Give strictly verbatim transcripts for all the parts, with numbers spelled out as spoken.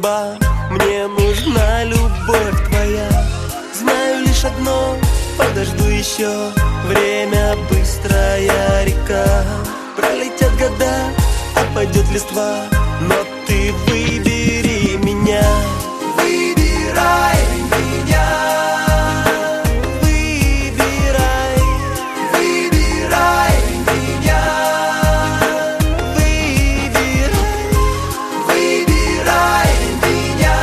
судьба, мне нужна любовь твоя. Знаю лишь одно, подожду еще. Время быстрая река, пролетят года, опадет листва, но ты выбери меня. Выбирай меня. Выбирай, выбирай меня. Выбирай, выбирай меня.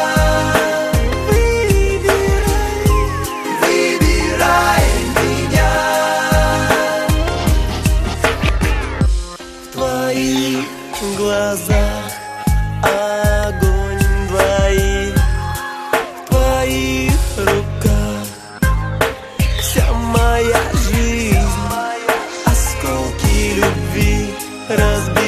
Выбирай, выбирай меня. В твоих глазах огонь двоих, в твоих руках вся моя жизнь, осколки любви разбиты.